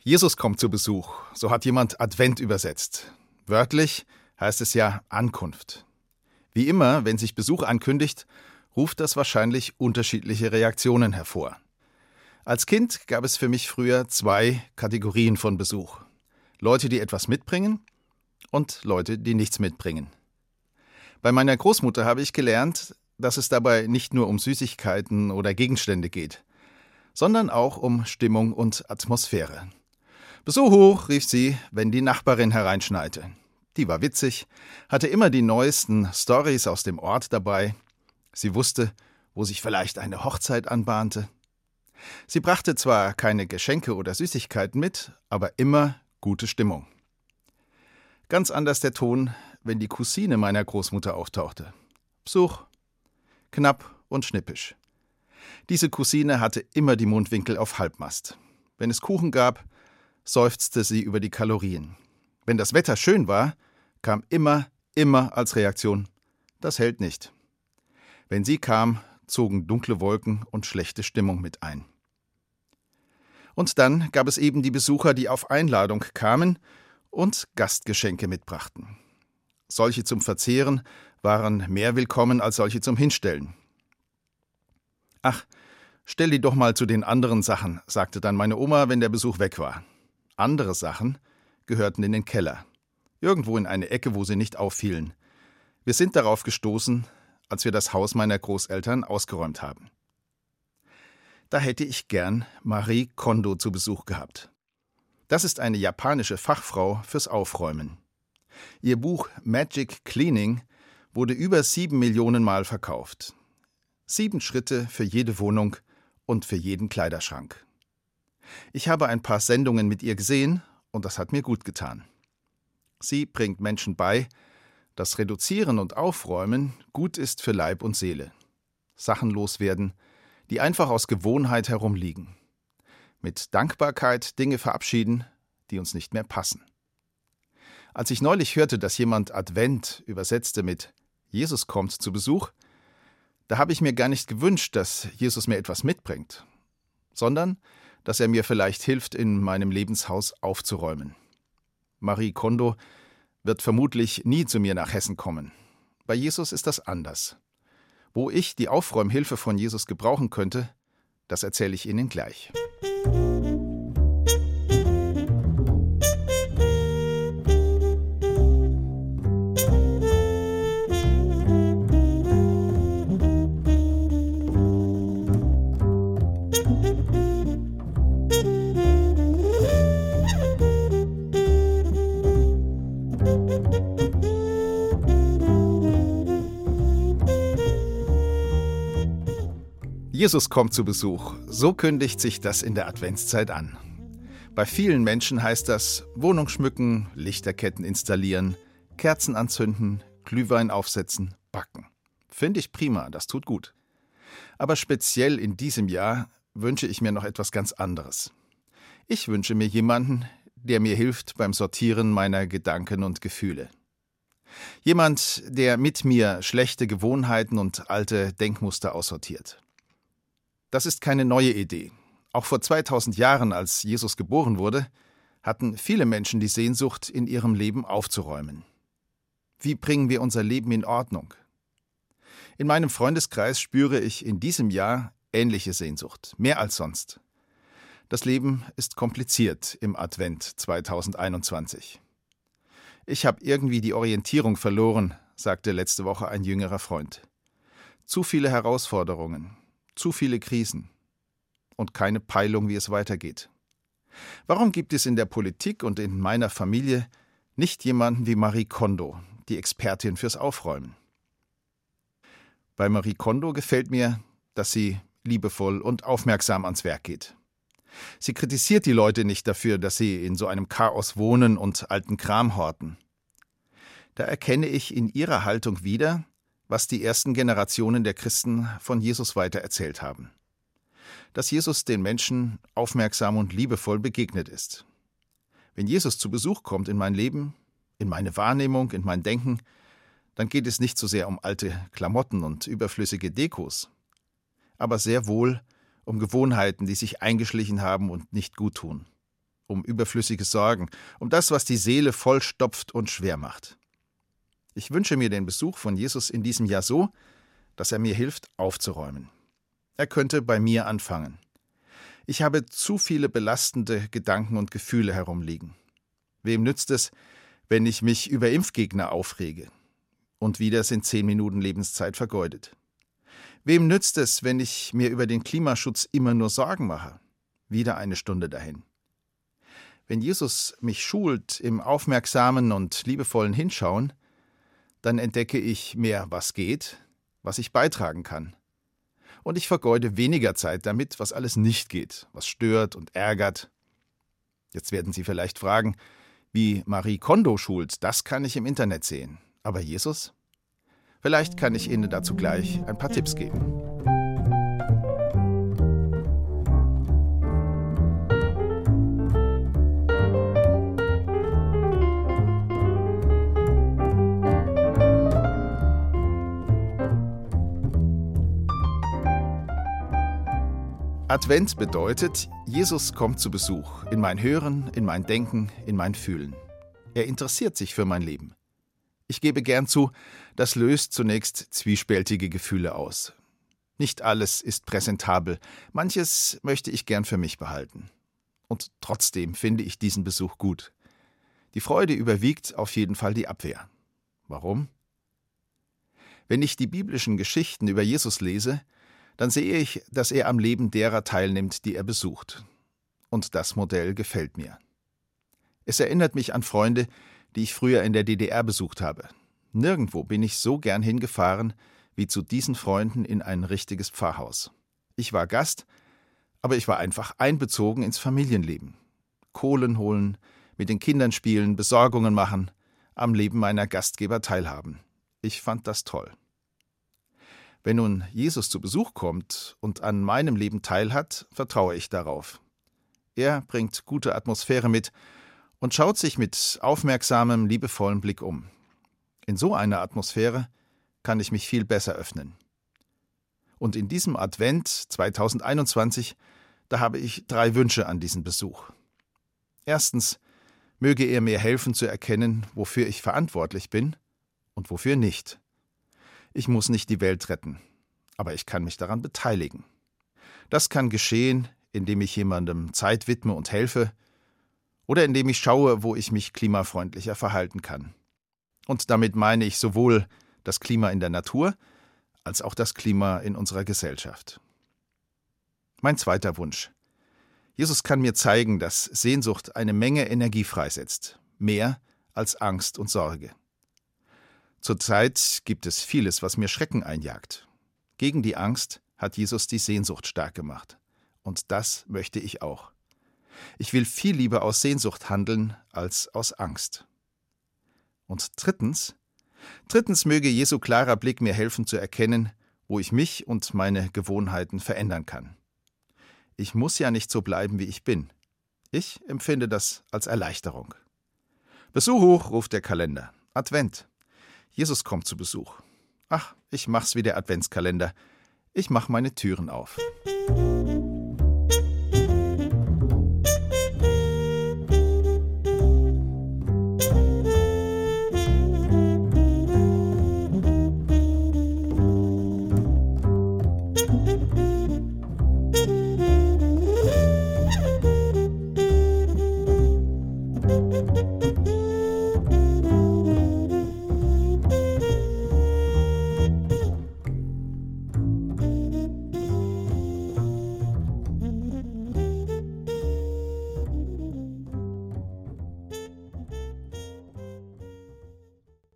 Jesus kommt zu Besuch, so hat jemand Advent übersetzt. Wörtlich heißt es ja Ankunft. Wie immer, wenn sich Besuch ankündigt, ruft das wahrscheinlich unterschiedliche Reaktionen hervor. Als Kind gab es für mich früher 2 Kategorien von Besuch. Leute, die etwas mitbringen und Leute, die nichts mitbringen. Bei meiner Großmutter habe ich gelernt, dass es dabei nicht nur um Süßigkeiten oder Gegenstände geht, sondern auch um Stimmung und Atmosphäre. Besuch, rief sie, wenn die Nachbarin hereinschneite. Die war witzig, hatte immer die neuesten Storys aus dem Ort dabei. Sie wusste, wo sich vielleicht eine Hochzeit anbahnte. Sie brachte zwar keine Geschenke oder Süßigkeiten mit, aber immer gute Stimmung. Ganz anders der Ton, wenn die Cousine meiner Großmutter auftauchte. Besuch, knapp und schnippisch. Diese Cousine hatte immer die Mundwinkel auf Halbmast. Wenn es Kuchen gab, seufzte sie über die Kalorien. Wenn das Wetter schön war, kam immer als Reaktion: Das hält nicht. Wenn sie kam, zogen dunkle Wolken und schlechte Stimmung mit ein. Und dann gab es eben die Besucher, die auf Einladung kamen und Gastgeschenke mitbrachten. Solche zum Verzehren waren mehr willkommen als solche zum Hinstellen. »Ach, stell die doch mal zu den anderen Sachen«, sagte dann meine Oma, wenn der Besuch weg war. Andere Sachen gehörten in den Keller, irgendwo in eine Ecke, wo sie nicht auffielen. Wir sind darauf gestoßen, als wir das Haus meiner Großeltern ausgeräumt haben. Da hätte ich gern Marie Kondo zu Besuch gehabt. Das ist eine japanische Fachfrau fürs Aufräumen. Ihr Buch Magic Cleaning wurde über 7 Millionen Mal verkauft. 7 Schritte für jede Wohnung und für jeden Kleiderschrank. Ich habe ein paar Sendungen mit ihr gesehen und das hat mir gut getan. Sie bringt Menschen bei, dass Reduzieren und Aufräumen gut ist für Leib und Seele. Sachen loswerden, die einfach aus Gewohnheit herumliegen. Mit Dankbarkeit Dinge verabschieden, die uns nicht mehr passen. Als ich neulich hörte, dass jemand Advent übersetzte mit Jesus kommt zu Besuch, da habe ich mir gar nicht gewünscht, dass Jesus mir etwas mitbringt, sondern dass er mir vielleicht hilft, in meinem Lebenshaus aufzuräumen. Marie Kondo wird vermutlich nie zu mir nach Hessen kommen. Bei Jesus ist das anders. Wo ich die Aufräumhilfe von Jesus gebrauchen könnte, das erzähle ich Ihnen gleich. Jesus kommt zu Besuch. So kündigt sich das in der Adventszeit an. Bei vielen Menschen heißt das Wohnung schmücken, Lichterketten installieren, Kerzen anzünden, Glühwein aufsetzen, backen. Finde ich prima, das tut gut. Aber speziell in diesem Jahr wünsche ich mir noch etwas ganz anderes. Ich wünsche mir jemanden, der mir hilft beim Sortieren meiner Gedanken und Gefühle. Jemand, der mit mir schlechte Gewohnheiten und alte Denkmuster aussortiert. Das ist keine neue Idee. Auch vor 2000 Jahren, als Jesus geboren wurde, hatten viele Menschen die Sehnsucht, in ihrem Leben aufzuräumen. Wie bringen wir unser Leben in Ordnung? In meinem Freundeskreis spüre ich in diesem Jahr ähnliche Sehnsucht, mehr als sonst. Das Leben ist kompliziert im Advent 2021. Ich habe irgendwie die Orientierung verloren, sagte letzte Woche ein jüngerer Freund. Zu viele Herausforderungen. Zu viele Krisen und keine Peilung, wie es weitergeht. Warum gibt es in der Politik und in meiner Familie nicht jemanden wie Marie Kondo, die Expertin fürs Aufräumen? Bei Marie Kondo gefällt mir, dass sie liebevoll und aufmerksam ans Werk geht. Sie kritisiert die Leute nicht dafür, dass sie in so einem Chaos wohnen und alten Kram horten. Da erkenne ich in ihrer Haltung wieder, was die ersten Generationen der Christen von Jesus weitererzählt haben. Dass Jesus den Menschen aufmerksam und liebevoll begegnet ist. Wenn Jesus zu Besuch kommt in mein Leben, in meine Wahrnehmung, in mein Denken, dann geht es nicht so sehr um alte Klamotten und überflüssige Dekos, aber sehr wohl um Gewohnheiten, die sich eingeschlichen haben und nicht gut tun. um überflüssige Sorgen, um das, was die Seele vollstopft und schwer macht. Ich wünsche mir den Besuch von Jesus in diesem Jahr so, dass er mir hilft, aufzuräumen. Er könnte bei mir anfangen. Ich habe zu viele belastende Gedanken und Gefühle herumliegen. Wem nützt es, wenn ich mich über Impfgegner aufrege? Und wieder sind 10 Minuten Lebenszeit vergeudet. Wem nützt es, wenn ich mir über den Klimaschutz immer nur Sorgen mache? Wieder eine Stunde dahin. Wenn Jesus mich schult im aufmerksamen und liebevollen Hinschauen, dann entdecke ich mehr, was geht, was ich beitragen kann. Und ich vergeude weniger Zeit damit, was alles nicht geht, was stört und ärgert. Jetzt werden Sie vielleicht fragen, wie Marie Kondo schult, das kann ich im Internet sehen. Aber Jesus? Vielleicht kann ich Ihnen dazu gleich ein paar Tipps geben. Advent bedeutet, Jesus kommt zu Besuch, in mein Hören, in mein Denken, in mein Fühlen. Er interessiert sich für mein Leben. Ich gebe gern zu, das löst zunächst zwiespältige Gefühle aus. Nicht alles ist präsentabel, manches möchte ich gern für mich behalten. Und trotzdem finde ich diesen Besuch gut. Die Freude überwiegt auf jeden Fall die Abwehr. Warum? Wenn ich die biblischen Geschichten über Jesus lese, dann sehe ich, dass er am Leben derer teilnimmt, die er besucht. Und das Modell gefällt mir. Es erinnert mich an Freunde, die ich früher in der DDR besucht habe. Nirgendwo bin ich so gern hingefahren, wie zu diesen Freunden in ein richtiges Pfarrhaus. Ich war Gast, aber ich war einfach einbezogen ins Familienleben. Kohlen holen, mit den Kindern spielen, Besorgungen machen, am Leben meiner Gastgeber teilhaben. Ich fand das toll. Wenn nun Jesus zu Besuch kommt und an meinem Leben teilhat, vertraue ich darauf. Er bringt gute Atmosphäre mit und schaut sich mit aufmerksamem, liebevollem Blick um. In so einer Atmosphäre kann ich mich viel besser öffnen. Und in diesem Advent 2021, da habe ich 3 Wünsche an diesen Besuch. Erstens, möge er mir helfen zu erkennen, wofür ich verantwortlich bin und wofür nicht. Ich muss nicht die Welt retten, aber ich kann mich daran beteiligen. Das kann geschehen, indem ich jemandem Zeit widme und helfe oder indem ich schaue, wo ich mich klimafreundlicher verhalten kann. Und damit meine ich sowohl das Klima in der Natur als auch das Klima in unserer Gesellschaft. Mein zweiter Wunsch. Jesus kann mir zeigen, dass Sehnsucht eine Menge Energie freisetzt, mehr als Angst und Sorge. Zurzeit gibt es vieles, was mir Schrecken einjagt. Gegen die Angst hat Jesus die Sehnsucht stark gemacht. Und das möchte ich auch. Ich will viel lieber aus Sehnsucht handeln als aus Angst. Und drittens möge Jesu klarer Blick mir helfen zu erkennen, wo ich mich und meine Gewohnheiten verändern kann. Ich muss ja nicht so bleiben, wie ich bin. Ich empfinde das als Erleichterung. Besuch hoch, ruft der Kalender. Advent. Jesus kommt zu Besuch. Ach, ich mach's wie der Adventskalender. Ich mach meine Türen auf.